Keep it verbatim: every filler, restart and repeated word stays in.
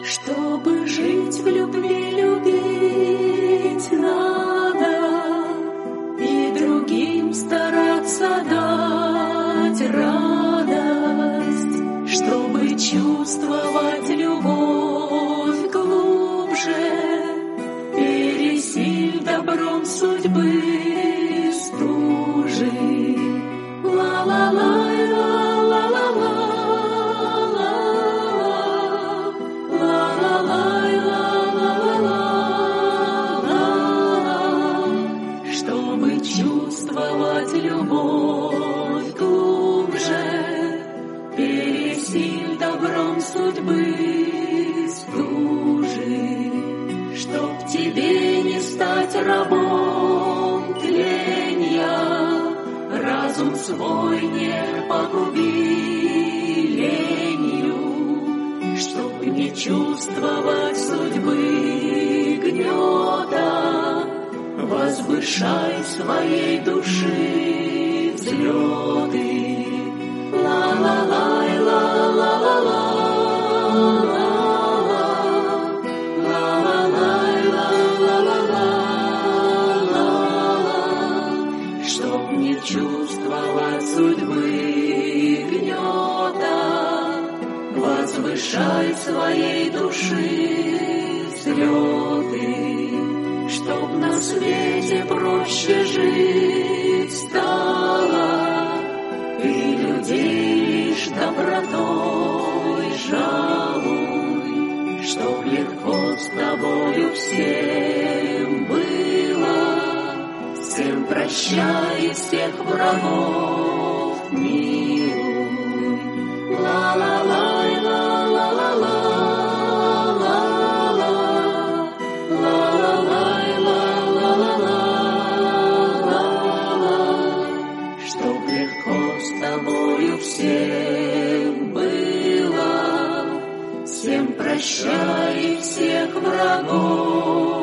Чтобы жить в любви, любить надо, и другим стараться дать радость, чтобы чувствовать любовь глубже, пересиль добром судьбы стужи. Ла-ла-ла. Чувствовать любовь глубже, пересиль добром судьбы стужи, чтоб тебе не стать рабом тленья, разум свой не погуби ленью, чтоб не чувствовать судьбы гнета, возвышай своей души взлеты. Ла-ла-лай, ла-ла-ла-ла, ла-ла-лай, ла-ла-ла-ла, чтоб не чувствовать судьбы гнета, возвышай своей души взлеты. Чтоб на свете проще жить стало, и людей лишь добротой жалуй, чтоб легко с тобою всем было, всем прощай и всех врагов милуй. Ла-ла-лай, ла-ла-ла-ла. Всем было, всем прощай и всех врагов